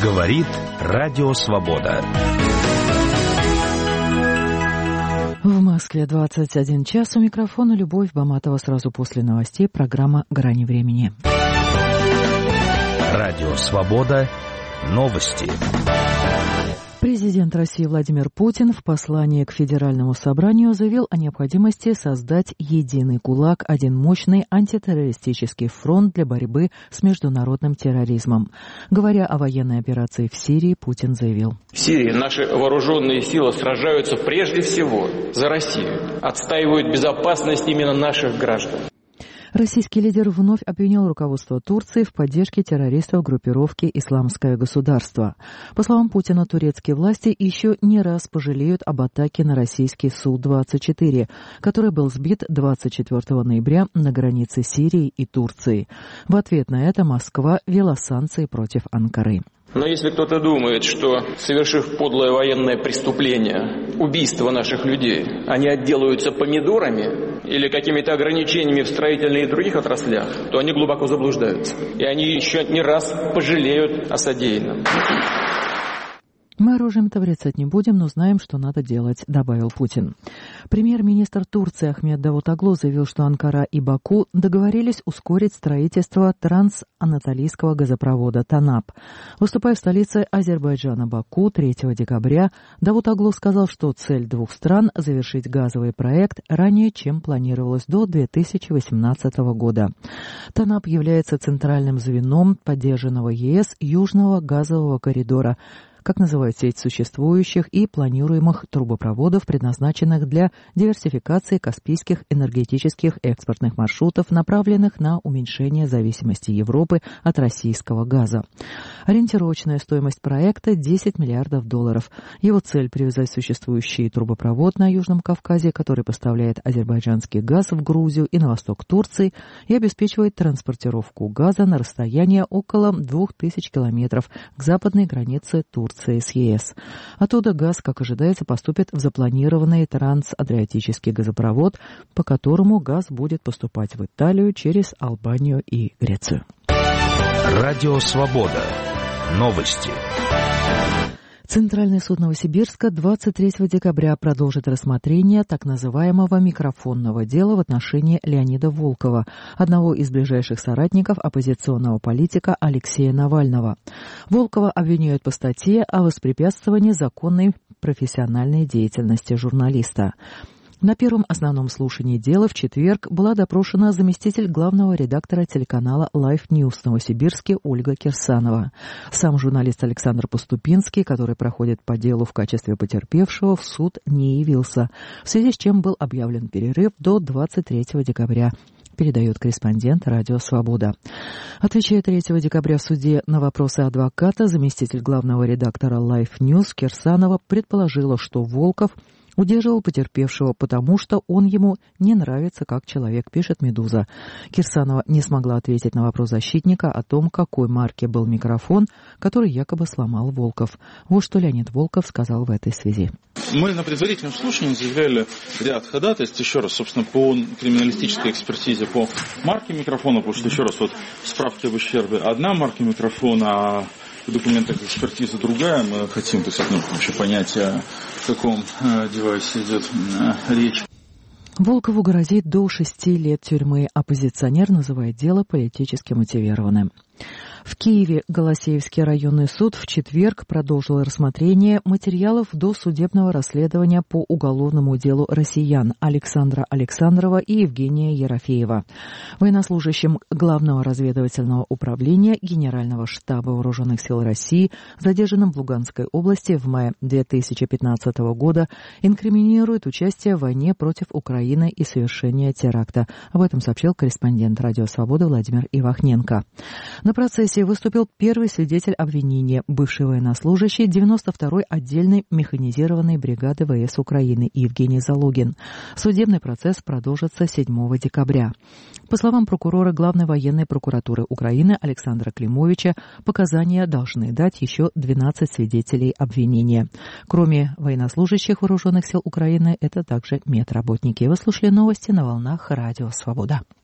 Говорит Радио Свобода. В Москве 21 час. У микрофона Любовь Баматова. Сразу после новостей программа «Грани времени». Радио Свобода. Новости. Президент России Владимир Путин в послании к Федеральному собранию заявил о необходимости создать единый кулак, один мощный антитеррористический фронт для борьбы с международным терроризмом. Говоря о военной операции в Сирии, Путин заявил: В Сирии наши вооруженные силы сражаются прежде всего за Россию, отстаивают безопасность именно наших граждан. Российский лидер вновь обвинил руководство Турции в поддержке террористов группировки «Исламское государство». По словам Путина, турецкие власти еще не раз пожалеют об атаке на российский Су-24, который был сбит 24 ноября на границе Сирии и Турции. В ответ на это Москва ввела санкции против Анкары. Но если кто-то думает, что, совершив подлое военное преступление, убийство наших людей, они отделаются помидорами или какими-то ограничениями в строительной и других отраслях, то они глубоко заблуждаются. И они еще не раз пожалеют о содеянном. «Мы оружием-то врицать не будем, но знаем, что надо делать», — добавил Путин. Премьер-министр Турции Ахмед Давутоглу заявил, что Анкара и Баку договорились ускорить строительство трансанатолийского газопровода «Танап». Выступая в столице Азербайджана Баку 3 декабря, Давутоглу сказал, что цель двух стран — завершить газовый проект ранее, чем планировалось, до 2018 года. «Танап» является центральным звеном поддержанного ЕС Южного газового коридора, как называют сеть существующих и планируемых трубопроводов, предназначенных для диверсификации каспийских энергетических экспортных маршрутов, направленных на уменьшение зависимости Европы от российского газа. Ориентировочная стоимость проекта — $10 миллиардов. Его цель — привязать существующий трубопровод на Южном Кавказе, который поставляет азербайджанский газ в Грузию и на восток Турции, и обеспечивает транспортировку газа на расстояние около 2000 километров к западной границе Турции с ЕС. Оттуда газ, как ожидается, поступит в запланированный трансадриатический газопровод, по которому газ будет поступать в Италию через Албанию и Грецию. Радио Свобода. Новости. Центральный суд Новосибирска 23 декабря продолжит рассмотрение так называемого микрофонного дела в отношении Леонида Волкова, одного из ближайших соратников оппозиционного политика Алексея Навального. Волкова обвиняют по статье о воспрепятствовании законной профессиональной деятельности журналиста. На первом основном слушании дела в четверг была допрошена заместитель главного редактора телеканала Life News в Новосибирске Ольга Кирсанова. Сам журналист Александр Поступинский, который проходит по делу в качестве потерпевшего, в суд не явился, в связи с чем был объявлен перерыв до 23 декабря. Передает корреспондент «Радио Свобода». Отвечая 3 декабря в суде на вопросы адвоката, заместитель главного редактора Life News Кирсанова предположила, что Волков удерживал потерпевшего, потому что он ему не нравится как человек, пишет «Медуза». Кирсанова не смогла ответить на вопрос защитника о том, какой марки был микрофон, который якобы сломал Волков. Вот что Леонид Волков сказал в этой связи. Мы на предварительном слушании заявляли ряд ходатайств, еще раз, собственно, по криминалистической экспертизе по марке микрофона, потому что, еще раз, вот справки об ущербе одна марка микрофона, а в документах экспертизы другая. Мы хотим, то есть, вообще понять, о каком девайсе идет речь. Волкову грозит до 6 лет тюрьмы. Оппозиционер называет дело политически мотивированным. В Киеве Голосеевский районный суд в четверг продолжил рассмотрение материалов досудебного расследования по уголовному делу россиян Александра Александрова и Евгения Ерофеева. Военнослужащим Главного разведывательного управления Генерального штаба Вооруженных сил России, задержанным в Луганской области в мае 2015 года, инкриминируют участие в войне против Украины и совершение теракта. Об этом сообщил корреспондент «Радио Свобода» Владимир Ивахненко. На процессе выступил первый свидетель обвинения, бывший военнослужащий 92-й отдельной механизированной бригады ВС Украины Евгений Залогин. Судебный процесс продолжится 7 декабря. По словам прокурора Главной военной прокуратуры Украины Александра Климовича, показания должны дать еще 12 свидетелей обвинения. Кроме военнослужащих Вооруженных сил Украины, это также медработники. Вы слушали новости на волнах Радио Свобода.